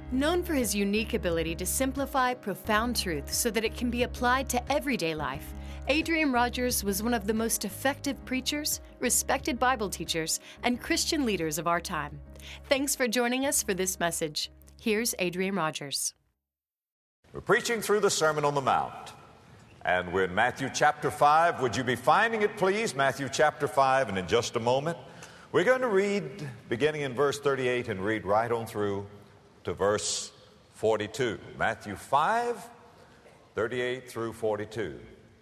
Known for his unique ability to simplify profound truth so that it can be applied to everyday life, Adrian Rogers was one of the most effective preachers, respected Bible teachers, and Christian leaders of our time. Thanks for joining us for this message. Here's Adrian Rogers. We're preaching through the Sermon on the Mount, and we're in Matthew chapter 5. Would you be finding it, please? Matthew chapter 5, and in just a moment, we're going to read beginning in verse 38 and read right on through to verse 42. Matthew 5, 38 through 42.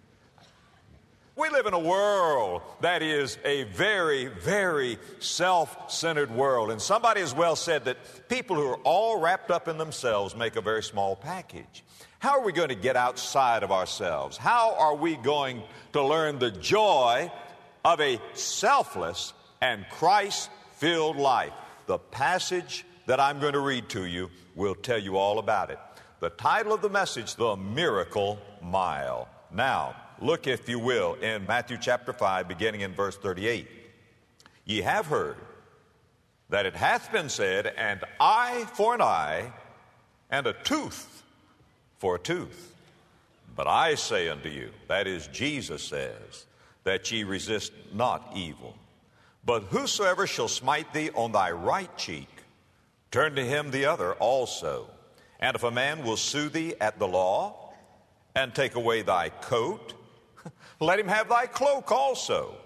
We live in a world that is a very, very self-centered world. And somebody has well said that people who are all wrapped up in themselves make a very small package. How are we going to get outside of ourselves? How are we going to learn the joy of a selfless and Christ-filled life? The passage that I'm going to read to you will tell you all about it. The title of the message, The Miracle Mile. Now, look, if you will, in Matthew chapter 5, beginning in verse 38. Ye have heard that it hath been said, an eye for an eye, and a tooth for a tooth. But I say unto you, that is, Jesus says, that ye resist not evil. But whosoever shall smite thee on thy right cheek, turn to him the other also. And if a man will sue thee at the law, and take away thy coat, let him have thy cloak also.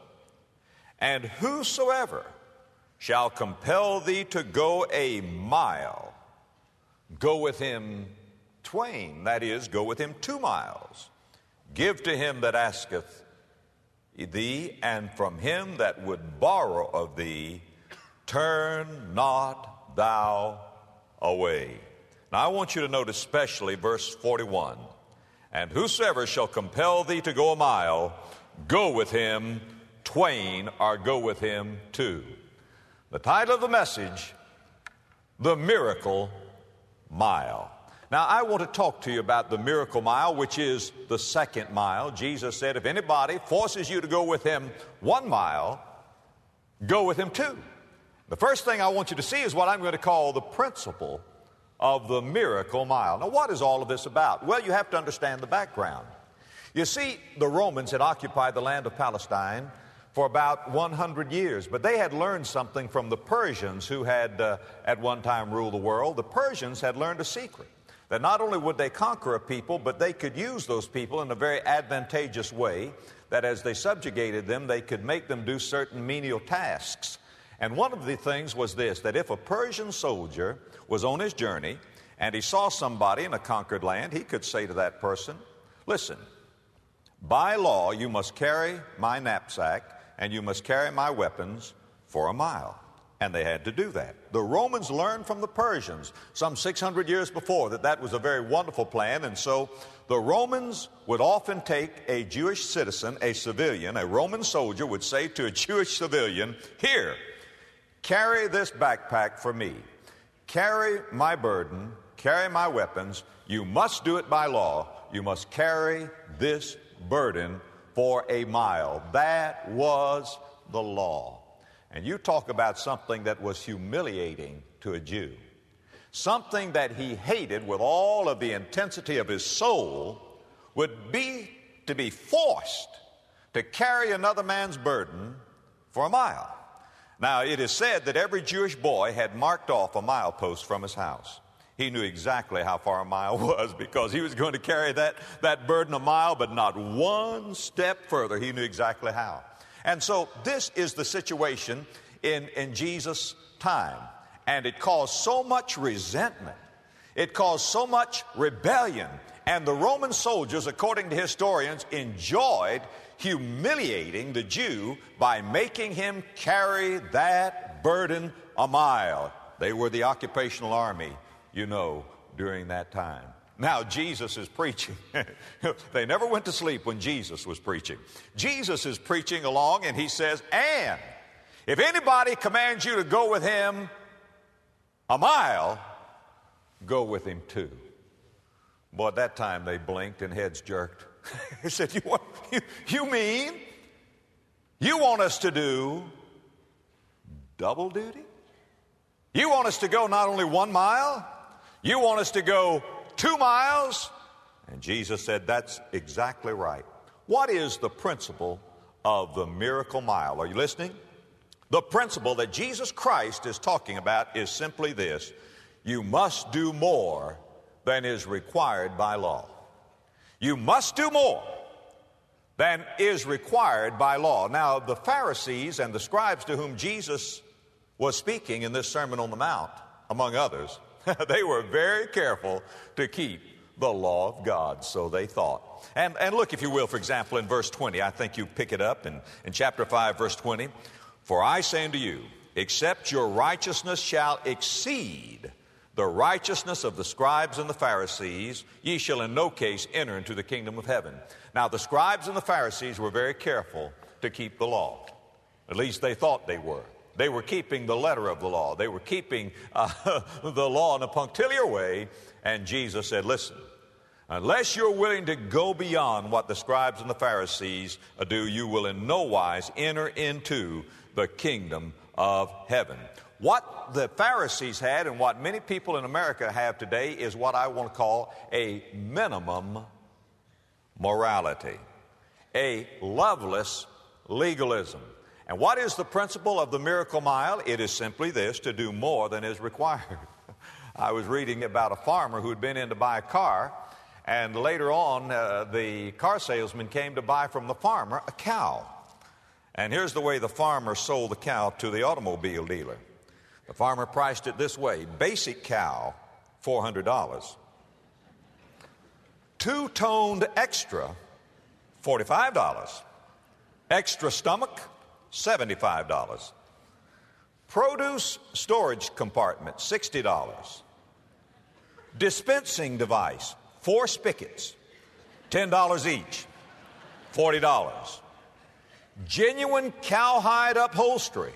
And whosoever shall compel thee to go a mile, go with him twain, that is, go with him 2 miles. Give to him that asketh thee, and from him that would borrow of thee, turn not thou away. Now I want you to note especially verse 41. And whosoever shall compel thee to go a mile, go with him twain, or go with him 2. The title of the message, The Miracle Mile. Now I want to talk to you about the miracle mile, which is the second mile. Jesus said, if anybody forces you to go with him 1 mile, go with him 2. The first thing I want you to see is what I'm going to call the principle of the miracle mile. Now, what is all of this about? Well, you have to understand the background. You see, the Romans had occupied the land of Palestine for about 100 years, but they had learned something from the Persians who had at one time ruled the world. The Persians had learned a secret, that not only would they conquer a people, but they could use those people in a very advantageous way, that as they subjugated them, they could make them do certain menial tasks. And one of the things was this, that if a Persian soldier was on his journey and he saw somebody in a conquered land, he could say to that person, listen, by law you must carry my knapsack and you must carry my weapons for a mile. And they had to do that. The Romans learned from the Persians some 600 years before that was a very wonderful plan. And so the Romans would often take a Jewish citizen, a civilian, a Roman soldier would say to a Jewish civilian, here, carry this backpack for me. Carry my burden, carry my weapons. You must do it by law. You must carry this burden for a mile. That was the law. And you talk about something that was humiliating to a Jew. Something that he hated with all of the intensity of his soul would be to be forced to carry another man's burden for a mile. Now, it is said that every Jewish boy had marked off a milepost from his house. He knew exactly how far a mile was because he was going to carry that burden a mile, but not one step further. He knew exactly how. And so this is the situation in Jesus' time. And it caused so much resentment. It caused so much rebellion. And the Roman soldiers, according to historians, enjoyed humiliating the Jew by making him carry that burden a mile. They were the occupational army, you know, during that time. Now, Jesus is preaching. They never went to sleep when Jesus was preaching. Jesus is preaching along, and he says, and if anybody commands you to go with him a mile, go with him 2. Boy, at that time they blinked and heads jerked. He said, you mean you want us to do double duty? You want us to go not only 1 mile, You want us to go 2 miles? And Jesus said, that's exactly right. What is the principle of the miracle mile? Are you listening? The principle that Jesus Christ is talking about is simply this: you must do more than is required by law. You must do more than is required by law. Now, the Pharisees and the scribes to whom Jesus was speaking in this Sermon on the Mount, among others, they were very careful to keep the law of God, so they thought. And look, if you will, for example, in verse 20, I think you pick it up in chapter 5, verse 20. For I say unto you, except your righteousness shall exceed the righteousness of the scribes and the Pharisees, ye shall in no case enter into the kingdom of heaven. Now, the scribes and the Pharisees were very careful to keep the law. At least they thought they were. They were keeping the letter of the law. They were keeping the law in a punctiliar way. And Jesus said, listen, unless you're willing to go beyond what the scribes and the Pharisees do, you will in no wise enter into the kingdom of heaven. What the Pharisees had and what many people in America have today is what I want to call a minimum morality, a loveless legalism. And what is the principle of the miracle mile? It is simply this: to do more than is required. I was reading about a farmer who had been in to buy a car, and later on the car salesman came to buy from the farmer a cow. And here's the way the farmer sold the cow to the automobile dealer. The farmer priced it this way: basic cow, $400. Two-toned extra, $45. Extra stomach, $75. Produce storage compartment, $60. Dispensing device, 4 spigots, $10 each, $40. Genuine cowhide upholstery,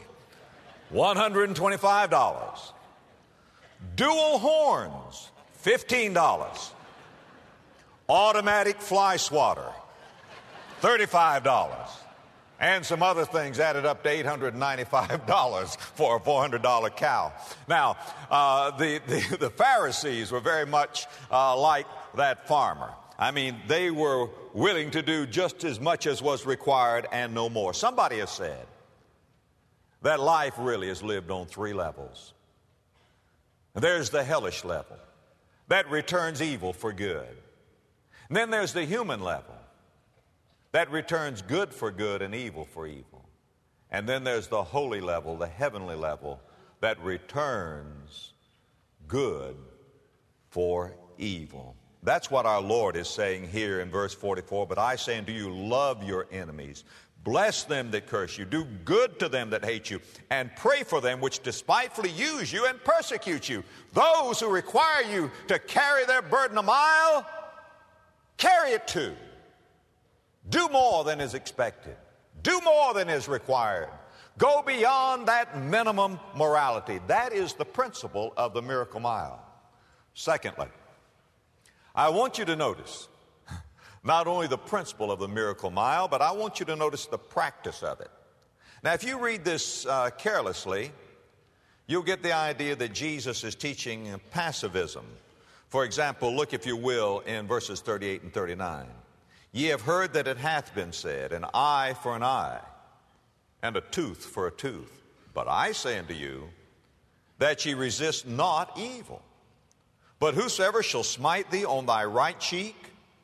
$125. Dual horns, $15. Automatic fly swatter, $35. And some other things added up to $895 for a $400 cow. Now, the Pharisees were very much like that farmer. I mean, they were willing to do just as much as was required and no more. Somebody has said that life really is lived on 3 levels. There's the hellish level that returns evil for good. And then there's the human level that returns good for good and evil for evil. And then there's the holy level, the heavenly level, that returns good for evil. That's what our Lord is saying here in verse 44. But I say unto you, love your enemies. Bless them that curse you. Do good to them that hate you. And pray for them which despitefully use you and persecute you. Those who require you to carry their burden a mile, carry it 2. Do more than is expected. Do more than is required. Go beyond that minimum morality. That is the principle of the miracle mile. Secondly, I want you to notice not only the principle of the miracle mile, but I want you to notice the practice of it. Now, if you read this carelessly, you'll get the idea that Jesus is teaching passivism. For example, look, if you will, in verses 38 and 39. Ye have heard that it hath been said, an eye for an eye, and a tooth for a tooth. But I say unto you, that ye resist not evil. But whosoever shall smite thee on thy right cheek,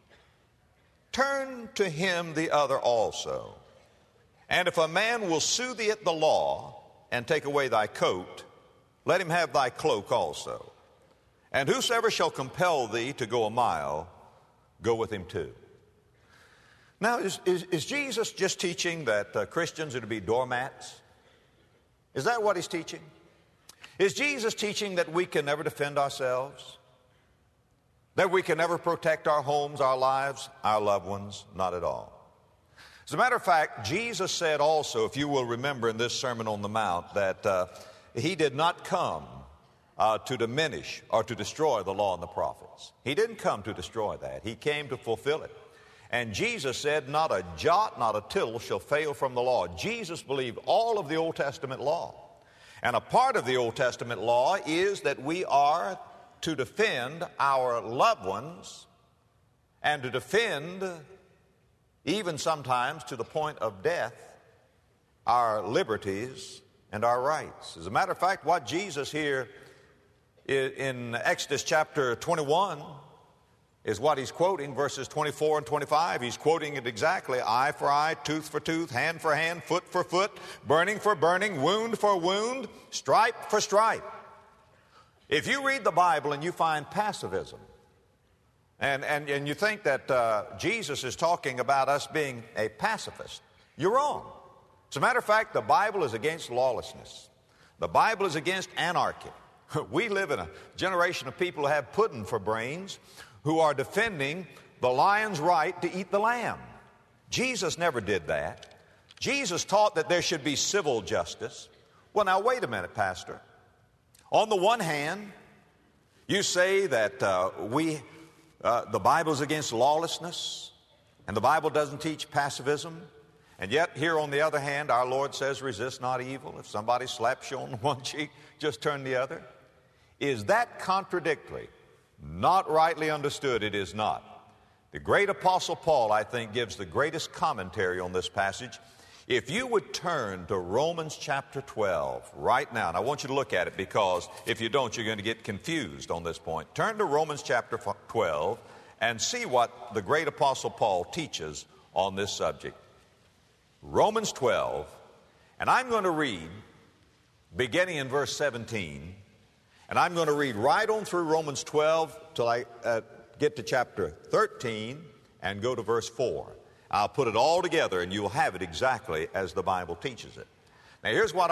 turn to him the other also. And if a man will sue thee at the law, and take away thy coat, let him have thy cloak also. And whosoever shall compel thee to go a mile, go with him 2. Now, is Jesus just teaching that Christians are to be doormats? Is that what he's teaching? Is Jesus teaching that we can never defend ourselves? That we can never protect our homes, our lives, our loved ones? Not at all. As a matter of fact, Jesus said also, if you will remember in this Sermon on the Mount, that he did not come to diminish or to destroy the law and the prophets. He didn't come to destroy that. He came to fulfill it. And Jesus said, not a jot, not a tittle shall fail from the law. Jesus believed all of the Old Testament law. And a part of the Old Testament law is that we are to defend our loved ones and to defend, even sometimes to the point of death, our liberties and our rights. As a matter of fact, what Jesus here in Exodus chapter 21 is what he's quoting, verses 24 and 25. He's quoting it exactly: eye for eye, tooth for tooth, hand for hand, foot for foot, burning for burning, wound for wound, stripe for stripe. If you read the Bible and you find pacifism, and you think that Jesus is talking about us being a pacifist, you're wrong. As a matter of fact, the Bible is against lawlessness. The Bible is against anarchy. We live in a generation of people who have pudding for brains, who are defending the lion's right to eat the lamb. Jesus never did that. Jesus taught that there should be civil justice. Well, now, wait a minute, Pastor. On the one hand, you say that the Bible is against lawlessness, and the Bible doesn't teach pacifism. And yet, here on the other hand, our Lord says, resist not evil. If somebody slaps you on one cheek, just turn the other. Is that contradictory? Not rightly understood, it is not. The great Apostle Paul, I think, gives the greatest commentary on this passage. If you would turn to Romans chapter 12 right now, and I want you to look at it, because if you don't, you're going to get confused on this point. Turn to Romans chapter 12 and see what the great Apostle Paul teaches on this subject. Romans 12, and I'm going to read beginning in verse 17, and I'm going to read right on through Romans 12 till I get to chapter 13 and go to verse 4. I'll put it all together and you'll have it exactly as the Bible teaches it. Now here's what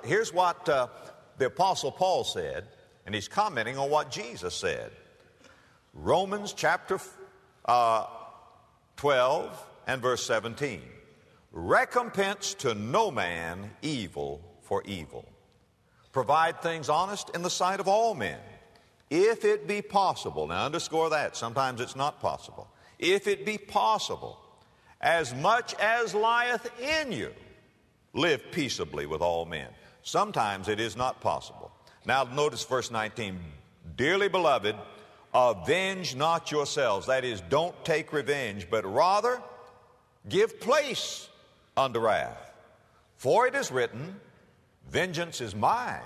the Apostle Paul said, and he's commenting on what Jesus said. Romans chapter 12 and verse 17. Recompense to no man evil for evil. Provide things honest in the sight of all men, if it be possible. Now underscore that. Sometimes it's not possible. If it be possible, as much as lieth in you, live peaceably with all men. Sometimes it is not possible. Now notice verse 19. Dearly beloved, avenge not yourselves. That is, don't take revenge, but rather give place unto wrath. For it is written, vengeance is mine.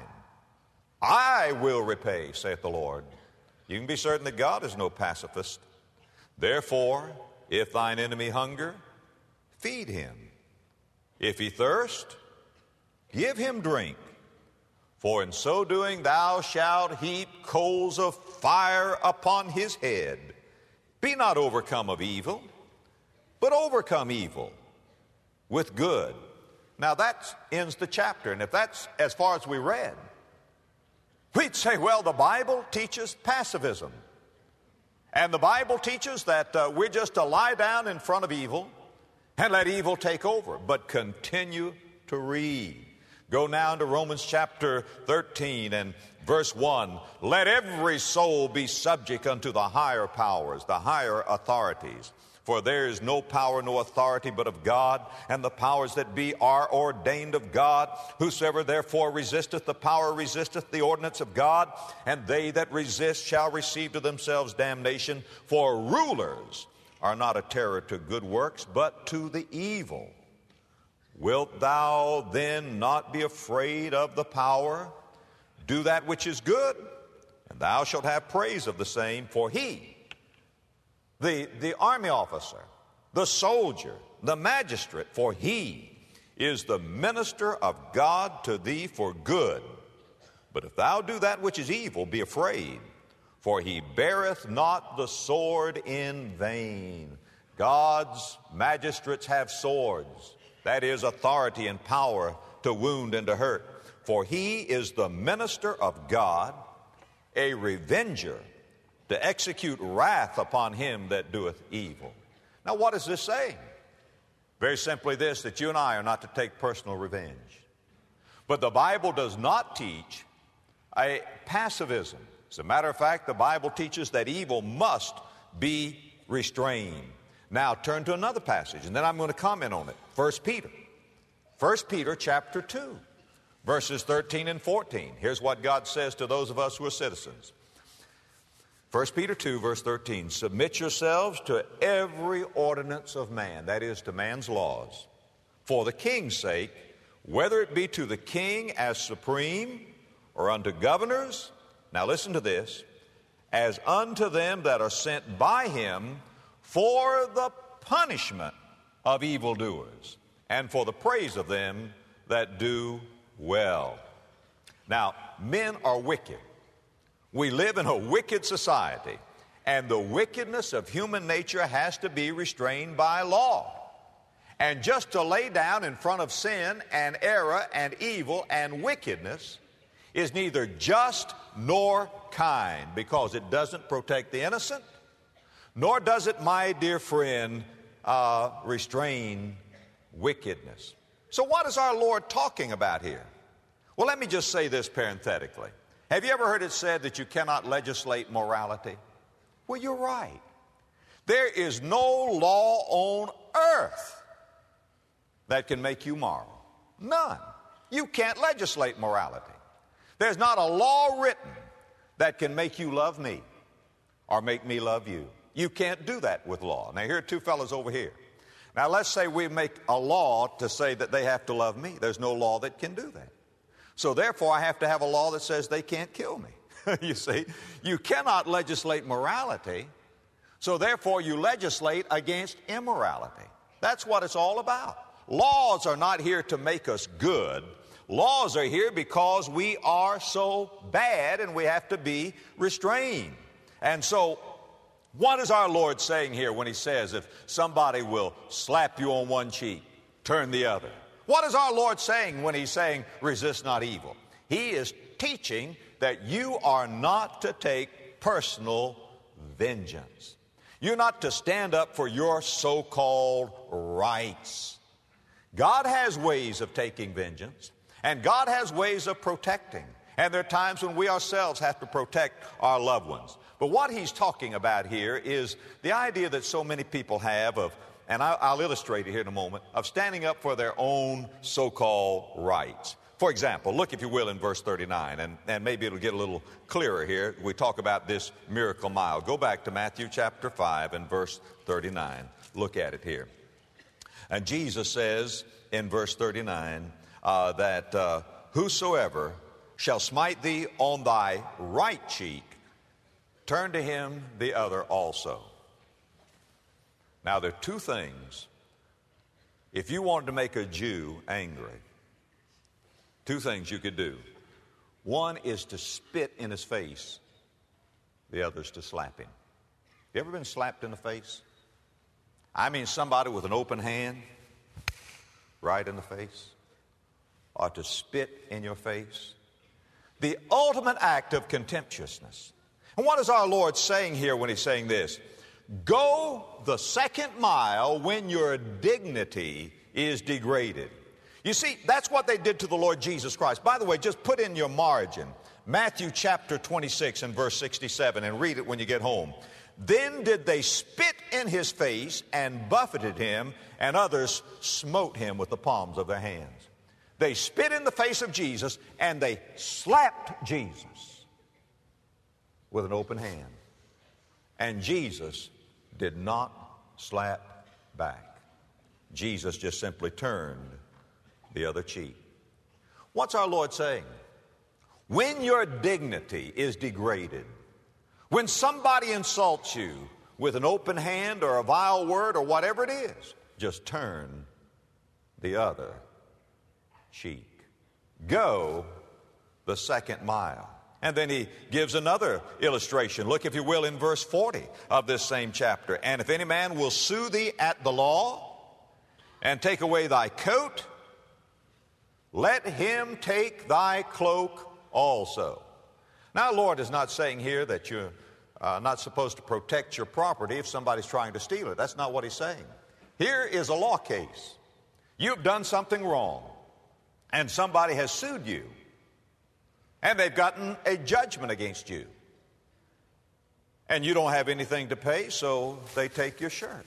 I will repay, saith the Lord. You can be certain that God is no pacifist. Therefore, if thine enemy hunger, feed him. If he thirst, give him drink. For in so doing thou shalt heap coals of fire upon his head. Be not overcome of evil, but overcome evil with good. Now that ends the chapter, and if that's as far as we read, we'd say, well, the Bible teaches pacifism. And the Bible teaches that we're just to lie down in front of evil and let evil take over. But continue to read. Go now into Romans chapter 13 and verse 1. Let every soul be subject unto the higher powers, the higher authorities. For there is no power, no authority but of God, and the powers that be are ordained of God. Whosoever therefore resisteth the power resisteth the ordinance of God, and they that resist shall receive to themselves damnation. For rulers are not a terror to good works, but to the evil. Wilt thou then not be afraid of the power? Do that which is good, and thou shalt have praise of the same. For he, the army officer, the soldier, the magistrate, for he is the minister of God to thee for good. But if thou do that which is evil, be afraid, for he beareth not the sword in vain. God's magistrates have swords, that is, authority and power to wound and to hurt. For he is the minister of God, a revenger, to execute wrath upon him that doeth evil. Now, what is this saying? Very simply this, that you and I are not to take personal revenge. But the Bible does not teach a pacifism. As a matter of fact, the Bible teaches that evil must be restrained. Now, turn to another passage, and then I'm going to comment on it. 1 Peter. 1 Peter chapter 2, verses 13 and 14. Here's what God says to those of us who are citizens. 1 Peter 2, verse 13, submit yourselves to every ordinance of man, that is, to man's laws, for the king's sake, whether it be to the king as supreme or unto governors, now listen to this, as unto them that are sent by him for the punishment of evildoers and for the praise of them that do well. Now, men are wicked. We live in a wicked society, and the wickedness of human nature has to be restrained by law. And just to lay down in front of sin and error and evil and wickedness is neither just nor kind, because it doesn't protect the innocent, nor does it, my dear friend, restrain wickedness. So what is our Lord talking about here? Well, let me just say this parenthetically. Have you ever heard it said that you cannot legislate morality? Well, you're right. There is no law on earth that can make you moral. None. You can't legislate morality. There's not a law written that can make you love me or make me love you. You can't do that with law. Now, here are two fellows over here. Now, let's say we make a law to say that they have to love me. There's no law that can do that. So therefore, I have to have a law that says they can't kill me. You see, you cannot legislate morality, so therefore you legislate against immorality. That's what it's all about. Laws are not here to make us good. Laws are here because we are so bad and we have to be restrained. And so, what is our Lord saying here when he says if somebody will slap you on one cheek, turn the other? What is our Lord saying when he's saying, resist not evil? He is teaching that you are not to take personal vengeance. You're not to stand up for your so-called rights. God has ways of taking vengeance, and God has ways of protecting. And there are times when we ourselves have to protect our loved ones. But what he's talking about here is the idea that so many people have of, and I'll illustrate it here in a moment, of standing up for their own so-called rights. For example, look, if you will, in verse 39, and maybe it'll get a little clearer here. We talk about this miracle mile. Go back to Matthew chapter 5 and verse 39. Look at it here. And Jesus says in verse 39 that whosoever shall smite thee on thy right cheek, turn to him the other also. Now, there are two things. If you wanted to make a Jew angry, two things you could do. One is to spit in his face. The other is to slap him. You ever been slapped in the face? I mean somebody with an open hand, right in the face. Or to spit in your face. The ultimate act of contemptuousness. And what is our Lord saying here when he's saying this? Go the second mile when your dignity is degraded. You see, that's what they did to the Lord Jesus Christ. By the way, just put in your margin Matthew chapter 26 and verse 67 and read it when you get home. Then did they spit in his face and buffeted him, and others smote him with the palms of their hands. They spit in the face of Jesus and they slapped Jesus with an open hand. And Jesus did not slap back. Jesus just simply turned the other cheek. What's our Lord saying? When your dignity is degraded, when somebody insults you with an open hand or a vile word or whatever it is, just turn the other cheek. Go the second mile. And then he gives another illustration. Look, if you will, in verse 40 of this same chapter. And if any man will sue thee at the law and take away thy coat, let him take thy cloak also. Now, the Lord is not saying here that you're not supposed to protect your property if somebody's trying to steal it. That's not what he's saying. Here is a law case. You've done something wrong, and somebody has sued you. And they've gotten a judgment against you. And you don't have anything to pay, so they take your shirt.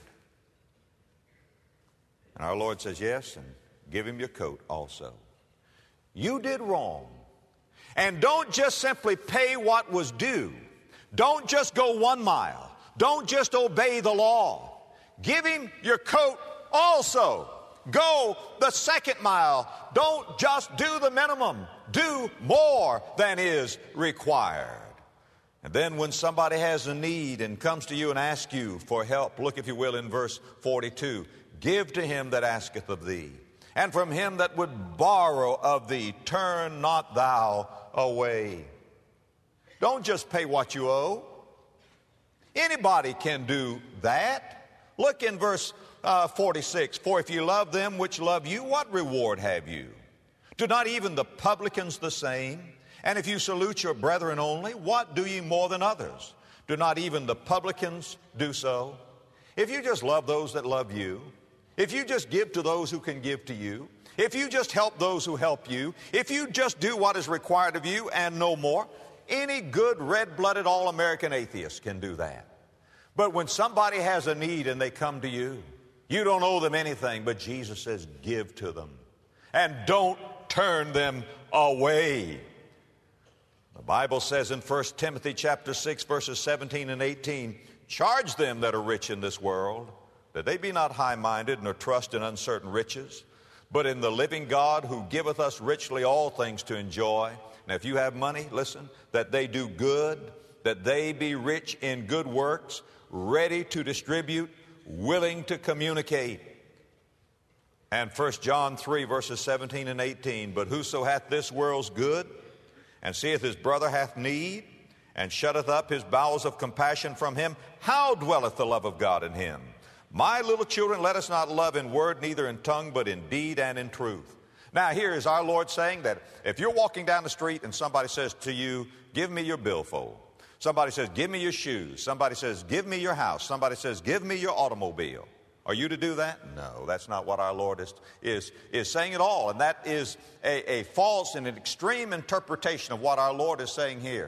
And our Lord says, yes, and give him your coat also. You did wrong. And don't just simply pay what was due. Don't just go 1 mile. Don't just obey the law. Give him your coat also. Go the 2nd mile. Don't just do the minimum. Do more than is required. And then when somebody has a need and comes to you and asks you for help, look, if you will, in verse 42. Give to him that asketh of thee, and from him that would borrow of thee, turn not thou away. Don't just pay what you owe. Anybody can do that. Look in verse 46. For if you love them which love you, what reward have you? Do not even the publicans the same? And if you salute your brethren only, what do ye more than others? Do not even the publicans do so? If you just love those that love you, if you just give to those who can give to you, if you just help those who help you, if you just do what is required of you and no more, any good red-blooded all-American atheist can do that. But when somebody has a need and they come to you, you don't owe them anything, but Jesus says, give to them. And don't turn them away. The Bible says in 1 Timothy chapter 6, verses 17 and 18, charge them that are rich in this world, that they be not high-minded, nor trust in uncertain riches, but in the living God who giveth us richly all things to enjoy. Now, if you have money, listen, that they do good, that they be rich in good works, ready to distribute, willing to communicate. And 1 John 3, verses 17 and 18, but whoso hath this world's good, and seeth his brother hath need, and shutteth up his bowels of compassion from him, how dwelleth the love of God in him? My little children, let us not love in word, neither in tongue, but in deed and in truth. Now, here is our Lord saying that if you're walking down the street and somebody says to you, give me your billfold. Somebody says, give me your shoes. Somebody says, give me your house. Somebody says, give me your automobile. Are you to do that? No, that's not what our Lord is saying at all. And that is a false and an extreme interpretation of what our Lord is saying here.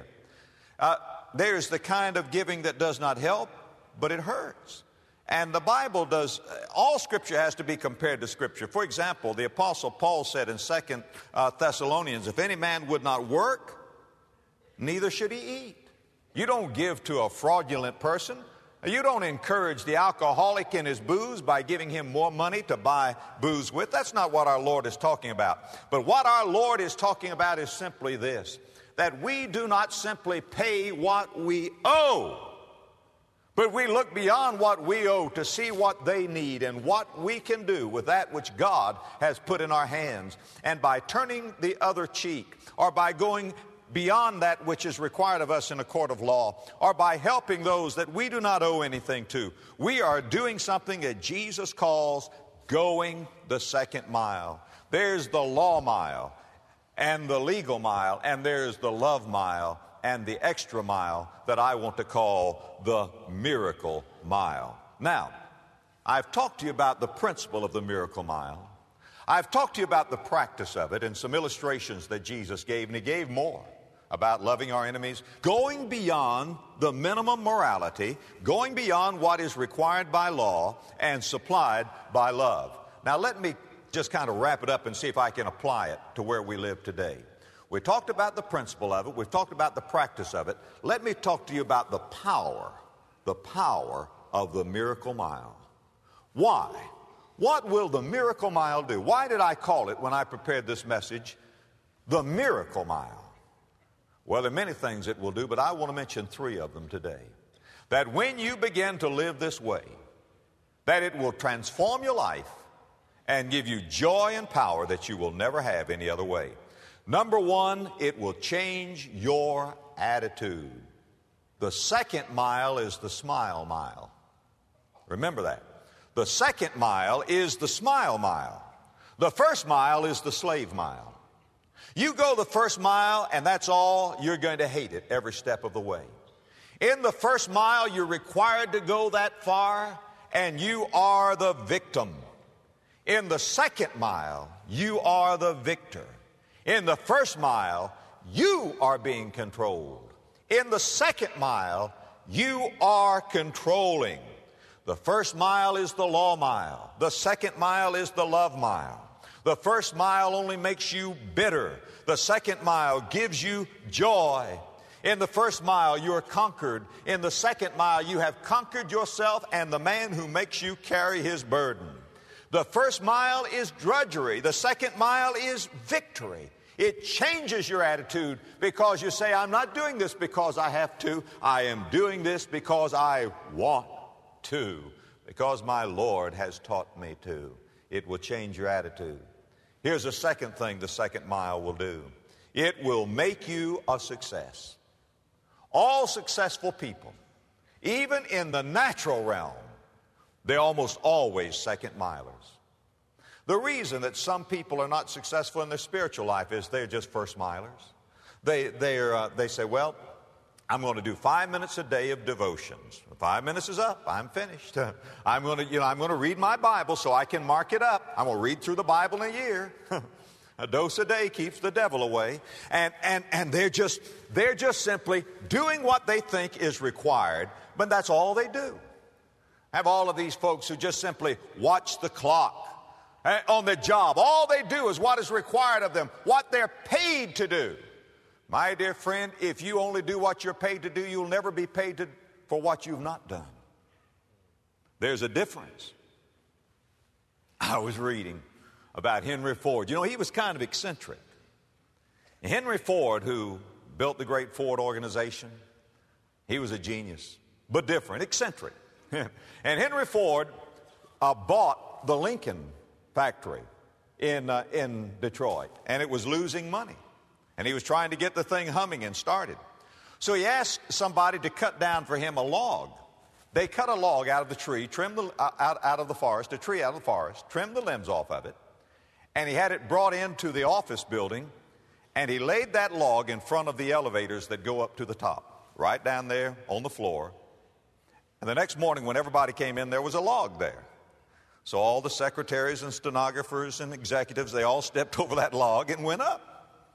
There's the kind of giving that does not help, but it hurts. And the Bible does, all Scripture has to be compared to Scripture. For example, the Apostle Paul said in 2 Thessalonians, if any man would not work, neither should he eat. You don't give to a fraudulent person. You don't encourage the alcoholic in his booze by giving him more money to buy booze with. That's not what our Lord is talking about. But what our Lord is talking about is simply this, that we do not simply pay what we owe, but we look beyond what we owe to see what they need and what we can do with that which God has put in our hands. And by turning the other cheek, or by going beyond that which is required of us in a court of law, or by helping those that we do not owe anything to, we are doing something that Jesus calls going the 2nd mile. There's the law mile and the legal mile, and there's the love mile and the extra mile that I want to call the miracle mile. Now, I've talked to you about the principle of the miracle mile. I've talked to you about the practice of it and some illustrations that Jesus gave, and he gave more about loving our enemies, going beyond the minimum morality, going beyond what is required by law and supplied by love. Now, let me just kind of wrap it up and see if I can apply it to where we live today. We talked about the principle of it. We've talked about the practice of it. Let me talk to you about the power of the miracle mile. Why? What will the miracle mile do? Why did I call it, when I prepared this message, the miracle mile? Well, there are many things it will do, but I want to mention 3 of them today. That when you begin to live this way, that it will transform your life and give you joy and power that you will never have any other way. Number 1, it will change your attitude. The 2nd mile is the smile mile. Remember that. The 2nd mile is the smile mile. The 1st mile is the slave mile. You go the 1st mile, and that's all, you're going to hate it every step of the way. In the 1st mile, you're required to go that far, and you are the victim. In the 2nd mile, you are the victor. In the 1st mile, you are being controlled. In the 2nd mile, you are controlling. The 1st mile is the law mile. The 2nd mile is the love mile. The 1st mile only makes you bitter. The 2nd mile gives you joy. In the first mile, you are conquered. In the second mile, you have conquered yourself and the man who makes you carry his burden. The first mile is drudgery. The second mile is victory. It changes your attitude because you say, I'm not doing this because I have to. I am doing this because I want to, because my Lord has taught me to. It will change your attitude. Here's the second thing the second mile will do. It will make you a success. All successful people, even in the natural realm, they're almost always second milers. The reason that some people are not successful in their spiritual life is they're just first milers. They say, well, I'm going to do 5 minutes a day of devotions. 5 minutes is up. I'm finished. I'm going to read my Bible so I can mark it up. I'm going to read through the Bible in a year. A dose a day keeps the devil away. And they're just simply doing what they think is required, but that's all they do. I have all of these folks who just simply watch the clock on their job. All they do is what is required of them, what they're paid to do. My dear friend, if you only do what you're paid to do, you'll never be paid for what you've not done. There's a difference. I was reading about Henry Ford. You know, he was kind of eccentric. Henry Ford, who built the great Ford organization, he was a genius, but different, eccentric. And Henry Ford bought the Lincoln factory in Detroit, and it was losing money. And he was trying to get the thing humming and started. So he asked somebody to cut down for him a log. They cut a log out of the tree, out of the forest, a tree out of the forest, trimmed the limbs off of it, and he had it brought into the office building, and he laid that log in front of the elevators that go up to the top, right down there on the floor. And the next morning when everybody came in, there was a log there. So all the secretaries and stenographers and executives, they all stepped over that log and went up.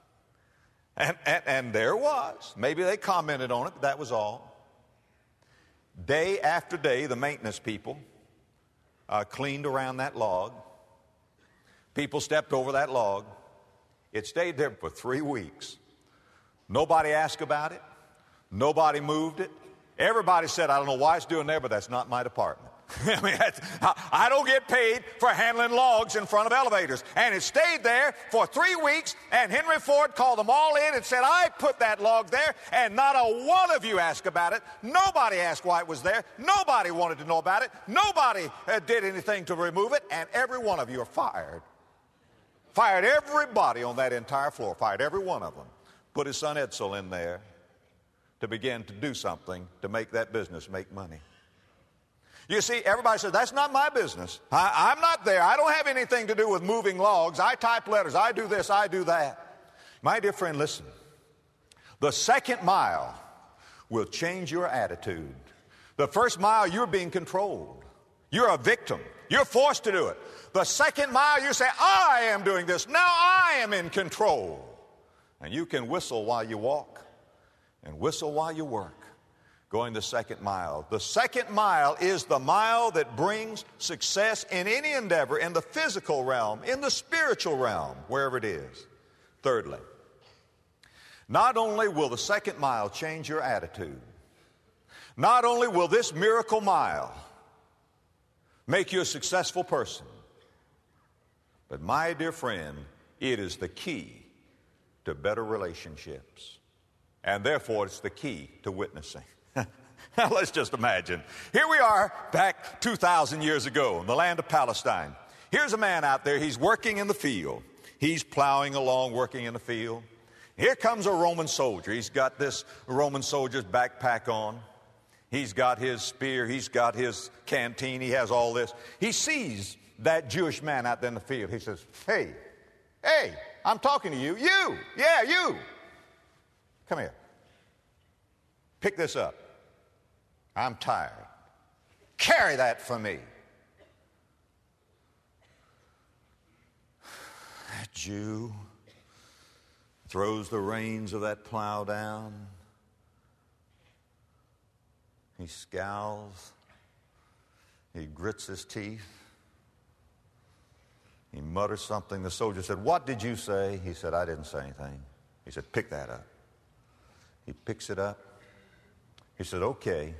And there was. Maybe they commented on it, but that was all. Day after day, the maintenance people cleaned around that log. People stepped over that log. It stayed there for 3 weeks. Nobody asked about it. Nobody moved it. Everybody said, I don't know why it's doing there, but that's not my department. I mean, I don't get paid for handling logs in front of elevators. And it stayed there for 3 weeks, and Henry Ford called them all in and said, I put that log there, and not a one of you asked about it. Nobody asked why it was there. Nobody wanted to know about it. Nobody did anything to remove it, and every one of you are fired. Fired everybody on that entire floor, fired every one of them. Put his son Edsel in there to begin to do something to make that business make money. You see, everybody says, that's not my business. I'm not there. I don't have anything to do with moving logs. I type letters. I do this. I do that. My dear friend, listen. The second mile will change your attitude. The first mile, you're being controlled. You're a victim. You're forced to do it. The second mile, you say, I am doing this. Now I am in control. And you can whistle while you walk and whistle while you work. Going the second mile. The second mile is the mile that brings success in any endeavor, in the physical realm, in the spiritual realm, wherever it is. Thirdly, not only will the second mile change your attitude, not only will this miracle mile make you a successful person, but my dear friend, it is the key to better relationships. And therefore, it's the key to witnessing. Now, let's just imagine. Here we are back 2,000 years ago in the land of Palestine. Here's a man out there. He's working in the field. He's plowing along, working in the field. Here comes a Roman soldier. He's got this Roman soldier's backpack on. He's got his spear. He's got his canteen. He has all this. He sees that Jewish man out there in the field. He says, hey, I'm talking to you. You. Yeah, you. Come here. Pick this up. I'm tired. Carry that for me. That Jew throws the reins of that plow down. He scowls. He grits his teeth. He mutters something. The soldier said, what did you say? He said, I didn't say anything. He said, pick that up. He picks it up. He said, okay,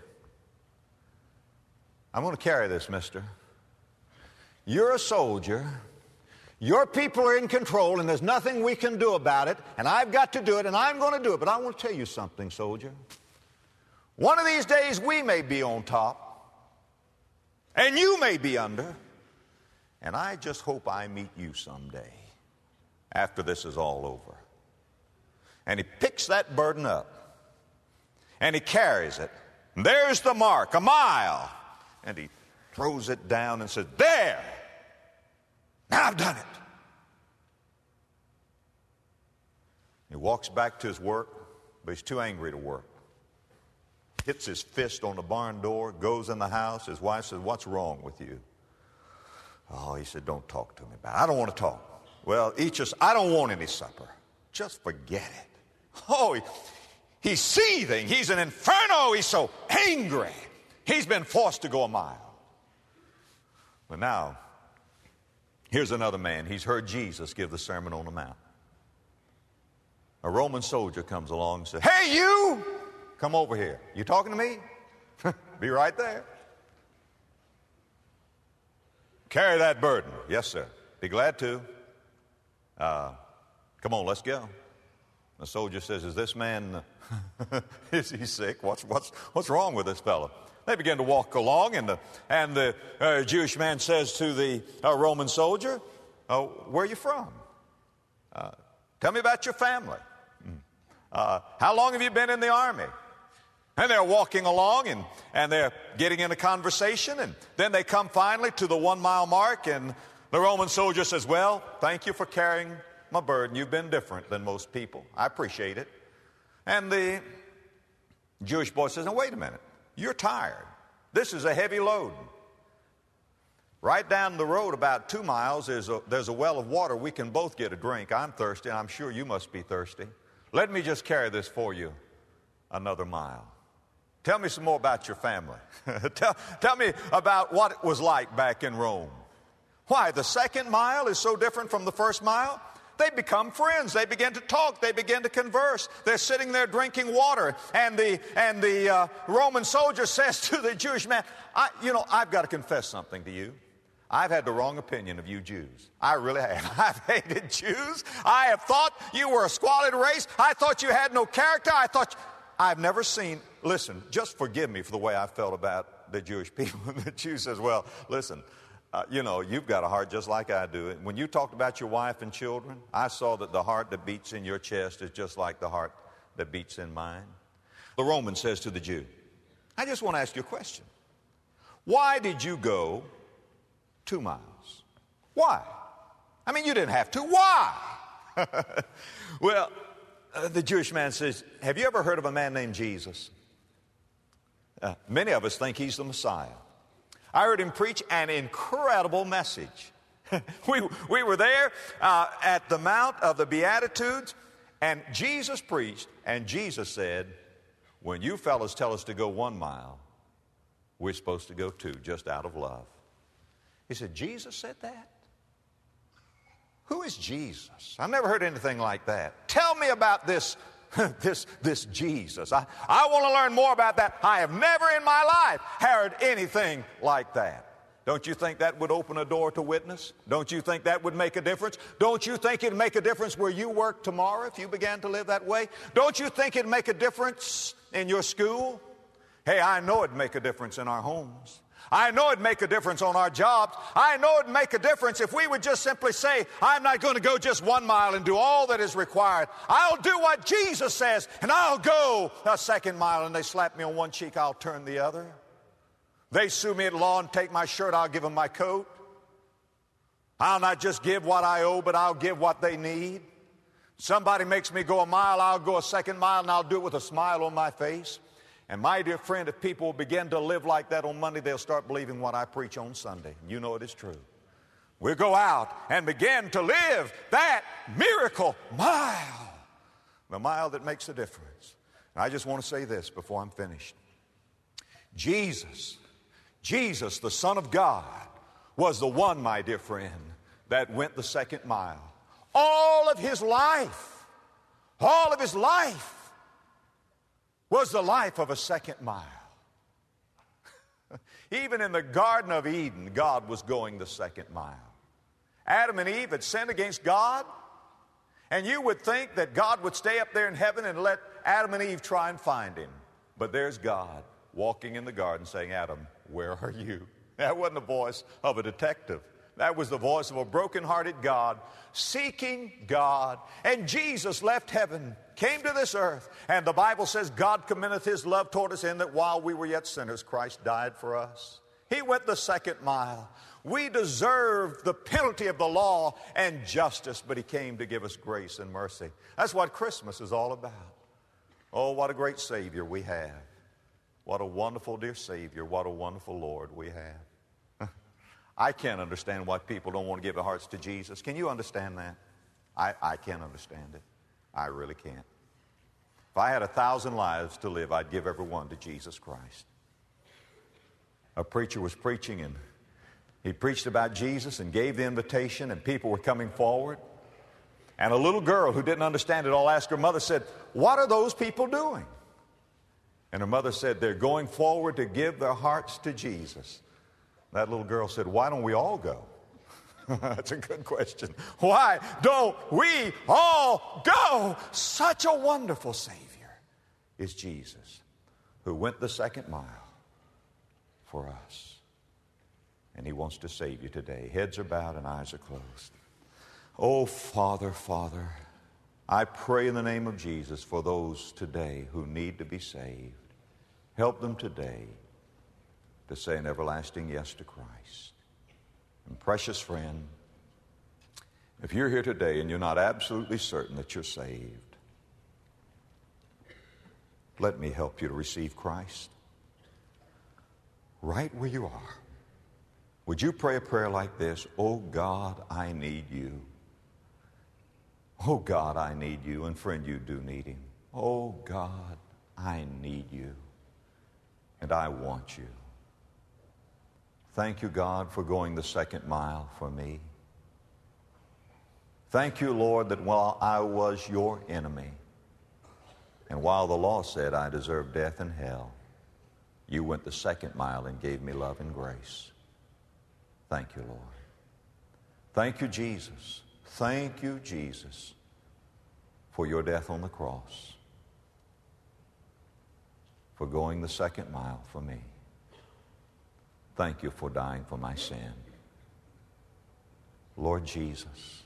I'm going to carry this, mister. You're a soldier. Your people are in control, and there's nothing we can do about it, and I've got to do it, and I'm going to do it. But I want to tell you something, soldier. One of these days we may be on top, and you may be under, and I just hope I meet you someday after this is all over. And he picks that burden up, and he carries it. And there's the mark, a mile. And he throws it down and says, there! Now I've done it. He walks back to his work, but he's too angry to work. Hits his fist on the barn door, goes in the house. His wife says, what's wrong with you? Oh, he said, don't talk to me about it. I don't want to talk. Well, eat us. I don't want any supper. Just forget it. Oh, he's seething. He's an inferno. He's so angry. He's been forced to go a mile. But now, here's another man. He's heard Jesus give the Sermon on the Mount. A Roman soldier comes along and says, hey, you! Come over here. You talking to me? Be right there. Carry that burden. Yes, sir. Be glad to. Come on, let's go. The soldier says, is this man, is he sick? What's wrong with this fellow? They begin to walk along, and the Jewish man says to the Roman soldier, where are you from? Tell me about your family. How long have you been in the army? And they're walking along, and they're getting in a conversation, and then they come finally to the 1 mile mark, and the Roman soldier says, well, thank you for carrying my burden. You've been different than most people. I appreciate it. And the Jewish boy says, now wait a minute. You're tired. This is a heavy load. Right down the road about 2 miles, there's a well of water. We can both get a drink. I'm thirsty, and I'm sure you must be thirsty. Let me just carry this for you another mile. Tell me some more about your family. Tell me about what it was like back in Rome. Why, the second mile is so different from the first mile? They become friends. They begin to talk. They begin to converse. They're sitting there drinking water. And the Roman soldier says to the Jewish man, I've got to confess something to you. I've had the wrong opinion of you Jews. I really have. I've hated Jews. I have thought you were a squalid race. I thought you had no character. I've never seen, listen, just forgive me for the way I felt about the Jewish people. And the Jew says, well, listen, you've got a heart just like I do. When you talked about your wife and children, I saw that the heart that beats in your chest is just like the heart that beats in mine. The Roman says to the Jew, I just want to ask you a question. Why did you go 2 miles? Why? I mean, you didn't have to. Why? Well, the Jewish man says, have you ever heard of a man named Jesus? Many of us think he's the Messiah. I heard him preach an incredible message. We were there at the Mount of the Beatitudes, and Jesus preached, and Jesus said, when you fellas tell us to go 1 mile, we're supposed to go 2, just out of love. He said, Jesus said that? Who is Jesus? I've never heard anything like that. Tell me about this Jesus. I want to learn more about that. I have never in my life heard anything like that. Don't you think that would open a door to witness? Don't you think that would make a difference? Don't you think it'd make a difference where you work tomorrow if you began to live that way? Don't you think it'd make a difference in your school? Hey, I know it'd make a difference in our homes. I know it'd make a difference on our jobs. I know it'd make a difference if we would just simply say, I'm not going to go just 1 mile and do all that is required. I'll do what Jesus says, and I'll go a 2nd mile, and they slap me on one cheek, I'll turn the other. They sue me at law and take my shirt, I'll give them my coat. I'll not just give what I owe, but I'll give what they need. Somebody makes me go a mile, I'll go a 2nd mile, and I'll do it with a smile on my face. And my dear friend, if people will begin to live like that on Monday, they'll start believing what I preach on Sunday. You know it is true. We'll go out and begin to live that miracle mile, the mile that makes a difference. And I just want to say this before I'm finished. Jesus, the Son of God, was the one, my dear friend, that went the 2nd mile. All of his life, was the life of a second mile. Even in the Garden of Eden, God was going the second mile. Adam and Eve had sinned against God, and you would think that God would stay up there in heaven and let Adam and Eve try and find him. But there's God walking in the garden saying, Adam, where are you? That wasn't the voice of a detective. That was the voice of a broken-hearted God seeking God. And Jesus left heaven, came to this earth, and the Bible says God commendeth his love toward us in that while we were yet sinners, Christ died for us. He went the second mile. We deserve the penalty of the law and justice, but he came to give us grace and mercy. That's what Christmas is all about. Oh, what a great Savior we have. What a wonderful, dear Savior. What a wonderful Lord we have. I can't understand why people don't want to give their hearts to Jesus. Can you understand that? I can't understand it. I really can't. If I had 1,000 lives to live, I'd give every one to Jesus Christ. A preacher was preaching, and he preached about Jesus and gave the invitation, and people were coming forward. And a little girl who didn't understand it all asked her mother, said, what are those people doing? And her mother said, they're going forward to give their hearts to Jesus. That little girl said, why don't we all go? That's a good question. Why don't we all go? Such a wonderful Savior is Jesus, who went the second mile for us. And he wants to save you today. Heads are bowed and eyes are closed. Oh, Father, Father, I pray in the name of Jesus for those today who need to be saved. Help them today to say an everlasting yes to Christ. And precious friend, if you're here today and you're not absolutely certain that you're saved, let me help you to receive Christ right where you are. Would you pray a prayer like this? Oh God, I need you. Oh God, I need you. And friend, you do need him. Oh God, I need you. And I want you. Thank you, God, for going the second mile for me. Thank you, Lord, that while I was your enemy, and while the law said I deserved death and hell, you went the second mile and gave me love and grace. Thank you, Lord. Thank you, Jesus. Thank you, Jesus, for your death on the cross, for going the second mile for me. Thank you for dying for my sin. Lord Jesus,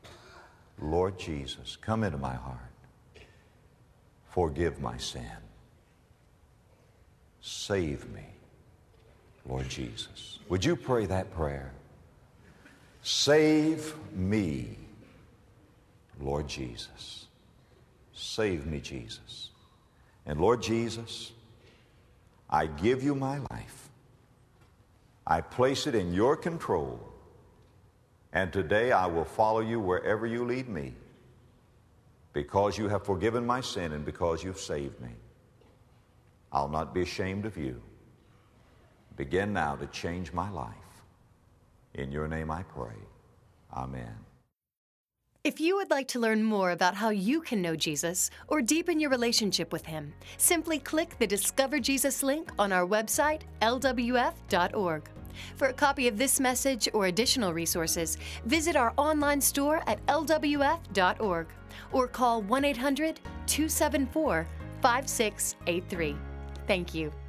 come into my heart. Forgive my sin. Save me, Lord Jesus. Would you pray that prayer? Save me, Lord Jesus. Save me, Jesus. And Lord Jesus, I give you my life. I place it in your control. And today I will follow you wherever you lead me, because you have forgiven my sin and because you've saved me. I'll not be ashamed of you. Begin now to change my life. In your name I pray. Amen. If you would like to learn more about how you can know Jesus or deepen your relationship with him, simply click the Discover Jesus link on our website, lwf.org. For a copy of this message or additional resources, visit our online store at lwf.org or call 1-800-274-5683. Thank you.